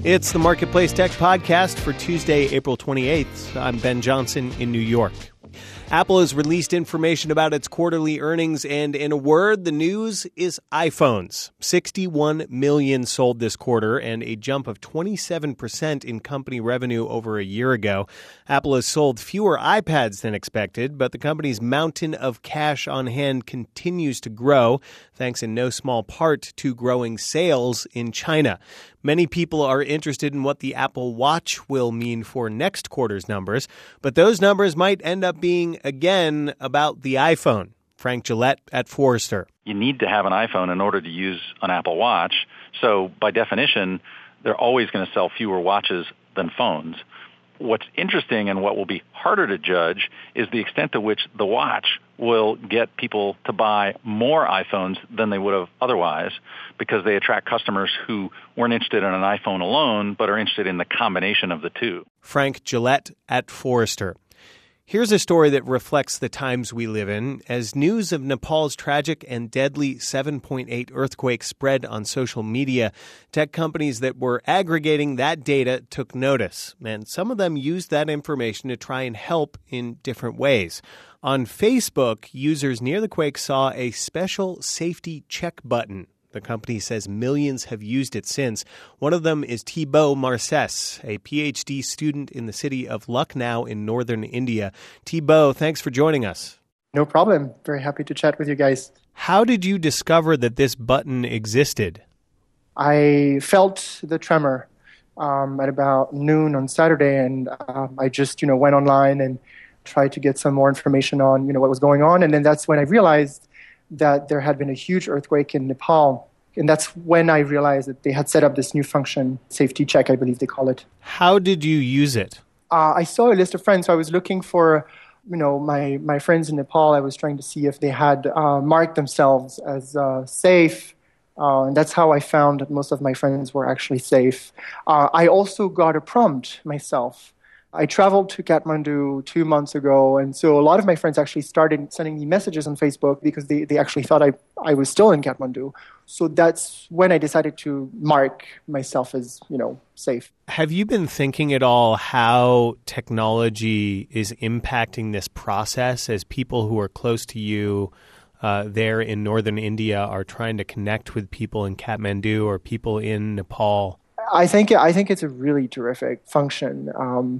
It's the Marketplace Tech Podcast for Tuesday, April 28th. I'm Ben Johnson in New York. Apple has released information about its quarterly earnings, and in a word, the news is iPhones. 61 million sold this quarter, and a jump of 27% in company revenue over a year ago. Apple has sold fewer iPads than expected, but the company's mountain of cash on hand continues to grow, thanks in no small part to growing sales in China. Many people are interested in what the Apple Watch will mean for next quarter's numbers, but those numbers might end up being, again, about the iPhone. Frank Gillette at Forrester. You need to have an iPhone in order to use an Apple Watch, so by definition, they're always going to sell fewer watches than phones. What's interesting and what will be harder to judge is the extent to which the watch will get people to buy more iPhones than they would have otherwise, because they attract customers who weren't interested in an iPhone alone but are interested in the combination of the two. Frank Gillette at Forrester. Here's a story that reflects the times we live in. As news of Nepal's tragic and deadly 7.8 earthquake spread on social media, tech companies that were aggregating that data took notice, and some of them used that information to try and help in different ways. On Facebook, users near the quake saw a special safety check button. The company says millions have used it since. One of them is Thibaut Marcès, a PhD student in the city of Lucknow in northern India. Thibaut, thanks for joining us. No problem. Very happy to chat with you guys. How did you discover that this button existed? I felt the tremor at about noon on Saturday, and I just went online and tried to get some more information on what was going on. And then that's when I realized that there had been a huge earthquake in Nepal. And that's when I realized that they had set up this new function, safety check, I believe they call it. How did you use it? I saw a list of friends. So I was looking for, my friends in Nepal. I was trying to see if they had marked themselves as safe. And that's how I found that most of my friends were actually safe. I also got a prompt myself. I traveled to Kathmandu 2 months ago, and so a lot of my friends actually started sending me messages on Facebook because they actually thought I was still in Kathmandu. So that's when I decided to mark myself as, safe. Have you been thinking at all how technology is impacting this process as people who are close to you there in northern India are trying to connect with people in Kathmandu or people in Nepal? I think it's a really terrific function.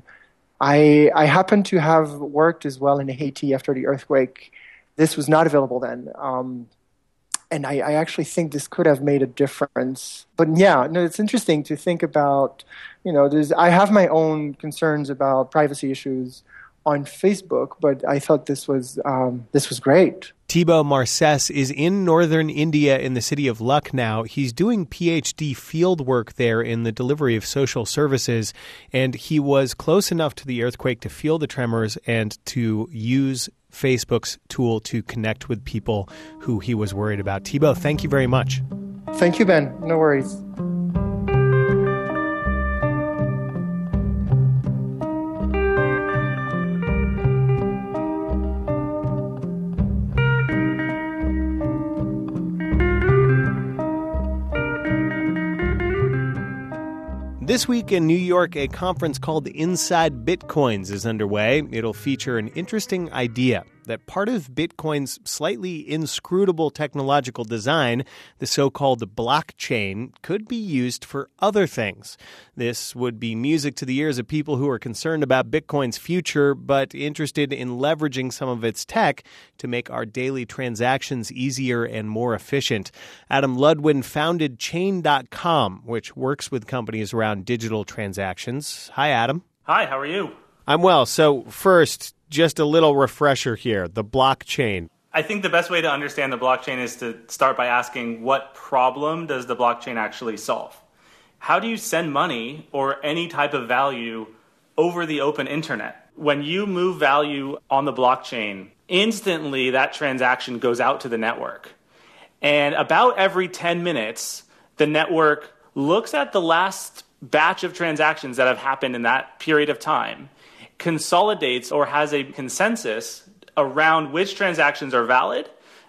I happen to have worked as well in Haiti after the earthquake. This was not available then. And I actually think this could have made a difference. But it's interesting to think about, I have my own concerns about privacy issues on Facebook, but I thought this was great. Thibaut Marcès is in northern India in the city of Lucknow. He's doing PhD field work there in the delivery of social services, and he was close enough to the earthquake to feel the tremors and to use Facebook's tool to connect with people who he was worried about. Thibaut, thank you very much. Thank you, Ben. No worries. This week in New York, a conference called Inside Bitcoins is underway. It'll feature an interesting idea that part of Bitcoin's slightly inscrutable technological design, the so-called blockchain, could be used for other things. This would be music to the ears of people who are concerned about Bitcoin's future, but interested in leveraging some of its tech to make our daily transactions easier and more efficient. Adam Ludwin founded Chain.com, which works with companies around digital transactions. Hi, Adam. Hi, how are you? I'm well. So first, just a little refresher here, the blockchain. I think the best way to understand the blockchain is to start by asking, what problem does the blockchain actually solve? How do you send money or any type of value over the open internet? When you move value on the blockchain, instantly that transaction goes out to the network. And about every 10 minutes, the network looks at the last batch of transactions that have happened in that period of time, consolidates or has a consensus around which transactions are valid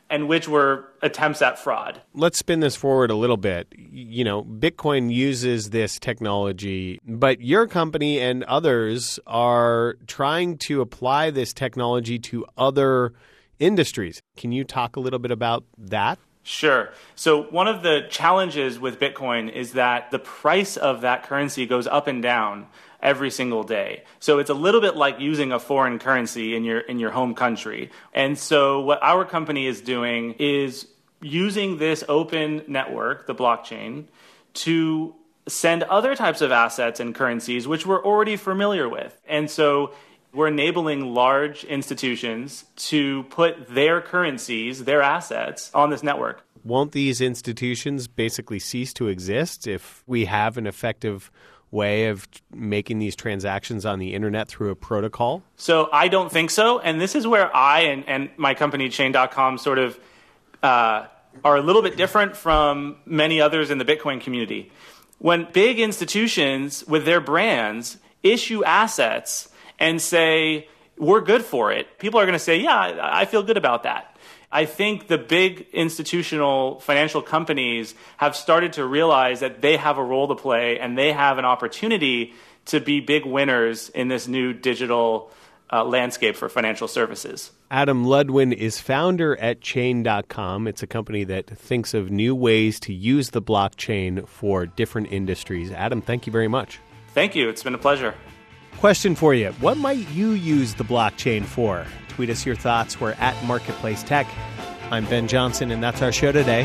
and which were attempts at fraud. Let's spin this forward a little bit. You know, Bitcoin uses this technology, but your company and others are trying to apply this technology to other industries. Can you talk a little bit about that? Sure. So one of the challenges with Bitcoin is that the price of that currency goes up and down every single day. So it's a little bit like using a foreign currency in your home country. And so what our company is doing is using this open network, the blockchain, to send other types of assets and currencies which we're already familiar with. And so we're enabling large institutions to put their currencies, their assets, on this network. Won't these institutions basically cease to exist if we have an effective way of making these transactions on the internet through a protocol? So I don't think so. And this is where I and my company, Chain.com, sort of are a little bit different from many others in the Bitcoin community. When big institutions with their brands issue assets and say, we're good for it, people are going to say, yeah, I feel good about that. I think the big institutional financial companies have started to realize that they have a role to play and they have an opportunity to be big winners in this new digital landscape for financial services. Adam Ludwin is founder at Chain.com. It's a company that thinks of new ways to use the blockchain for different industries. Adam, thank you very much. Thank you. It's been a pleasure. Question for you. What might you use the blockchain for? Tweet us your thoughts. We're at Marketplace Tech. I'm Ben Johnson, and that's our show today.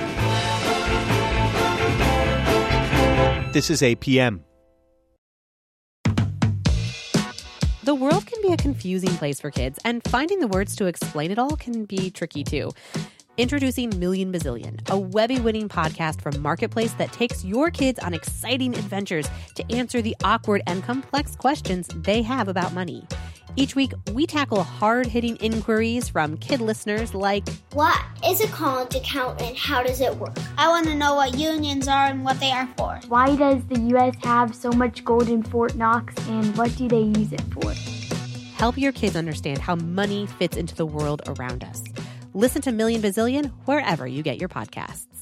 This is APM. The world can be a confusing place for kids, and finding the words to explain it all can be tricky too. Introducing Million Bazillion, a Webby-winning podcast from Marketplace that takes your kids on exciting adventures to answer the awkward and complex questions they have about money. Each week, we tackle hard-hitting inquiries from kid listeners like, what is a college account and how does it work? I want to know what unions are and what they are for. Why does the U.S. have so much gold in Fort Knox, and what do they use it for? Help your kids understand how money fits into the world around us. Listen to Million Bazillion wherever you get your podcasts.